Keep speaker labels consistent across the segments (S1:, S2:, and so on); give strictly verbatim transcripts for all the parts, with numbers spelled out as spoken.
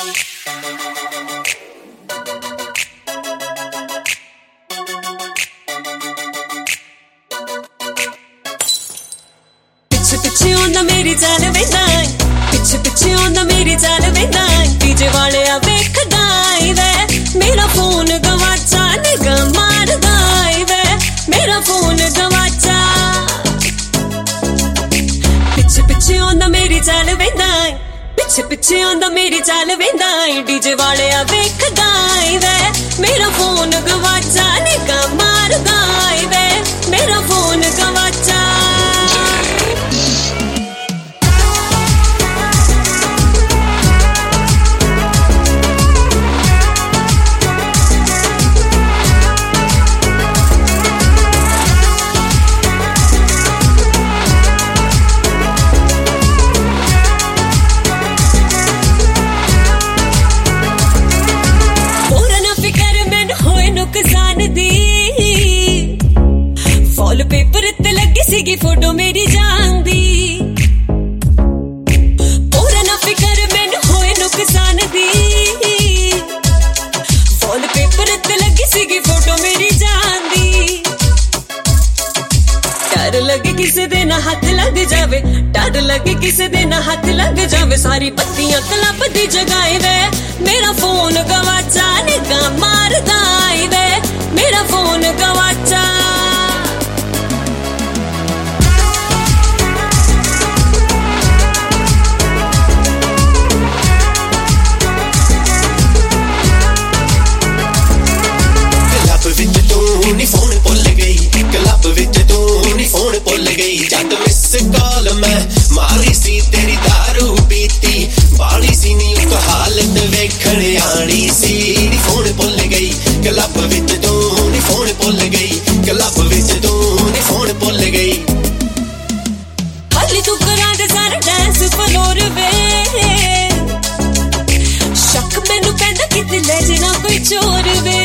S1: पिछे पिछे आंदा मेरी चाल वेंदा पिछे पिछे आंदा मेरी चाल वेंदा डीजे वाले आ वेखदा वे मेरा फोन गवाचा निगाह मारदा वे मेरा फोन गवाचा पिछे पिछे आंदा मेरी चाल वेंदा पिछे पिछे आंदा मेरी चाल वेंदा डीजे वाले आ वेखदा वे मेरा फोन गवाचा निगाह मारदा वे मेरा फोन गवाचा फॉल पेपर ते लगी सीगी फोटो मेरी जान दी पूरा ना फिकर मैनू होए नुकसान दी फॉल पेपर ते लगी सीगी फोटो मेरी जान दी डर लगे किसे दे ना हाथ लग जावे डर लगे किसे दे ना हाथ लग जावे सारी पत्तियां क्लब दी जगाए वे मेरा फोन गवाचा निगाह मारदा वे मेरा फोन गवाचा
S2: फोन भुल गई क्लब विच तू नी फोन भुल गई जद मिस कॉल मैं मारी सी तेरी दारू पीती बाली सी नी उस हालत वेखण आनी सी नी फोन भुल गई क्लब विच तू नी फोन भुल गई क्लब विच तू नी फोन भुल गई
S1: हाली तू करा दे सारा डांस फ्लोर वे शक मैनू पैंदा किते ले जाना कोई चोर वे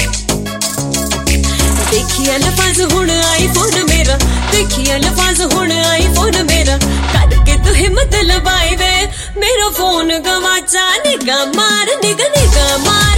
S1: देखिया लफाज हुण आईफोन मेरा देखिया लफाज हुण आईफोन मेरा करके तू हिम्मत लबाई वे मेरा फोन गवाचा निगाह मार निगाह निगाह मार